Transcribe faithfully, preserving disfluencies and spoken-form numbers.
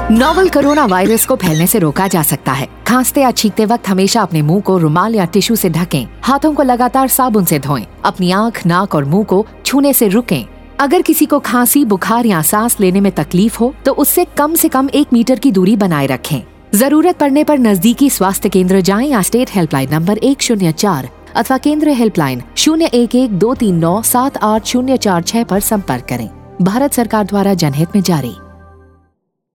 Novel corona virus को फैलने से रोका जा सकता है। खांसते या छींकते वक्त हमेशा अपने मुंह को रुमाल या टिश्यू से ढकें। हाथों को लगातार साबुन से धोएं। अपनी आँख, नाक और मुंह को छूने से रुकें। अगर किसी को खांसी, बुखार या सांस लेने में तकलीफ हो तो उससे कम से कम एक मीटर की दूरी बनाए रखें। जरूरत पड़ने पर नजदीकी स्वास्थ्य केंद्र जाएं या स्टेट हेल्पलाइन नंबर एक शून्य चार अथवा केंद्र हेल्पलाइन शून्य एक एक दो तीन नौ सात आठ शून्य चार छह पर संपर्क करें। भारत सरकार द्वारा जनहित में जारी।